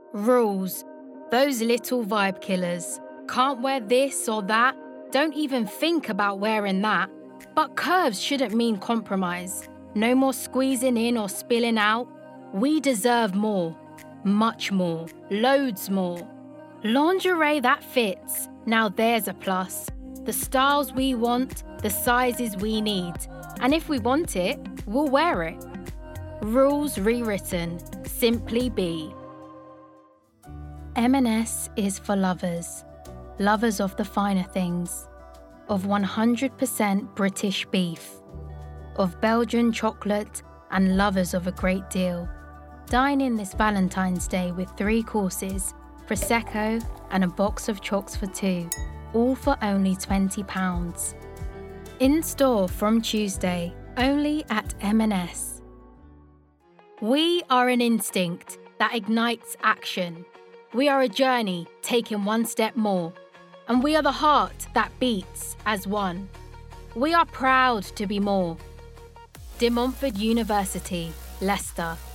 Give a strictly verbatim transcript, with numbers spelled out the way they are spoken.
Rules. Those little vibe killers. Can't wear this or that. Don't even think about wearing that. But curves shouldn't mean compromise. No more squeezing in or spilling out. We deserve more. Much more. Loads more. Lingerie that fits. Now there's a plus. The styles we want, the sizes we need. And if we want it, we'll wear it. Rules rewritten. Simply be. M and S is for lovers. Lovers of the finer things. Of one hundred percent British beef. Of Belgian chocolate and lovers of a great deal. Dine in this Valentine's Day with three courses, Prosecco and a box of chocks for two, all for only twenty pounds. In store from Tuesday, only at M and S. We are an instinct that ignites action. We are a journey taking one step more. And we are the heart that beats as one. We are proud to be more. De Montfort University, Leicester.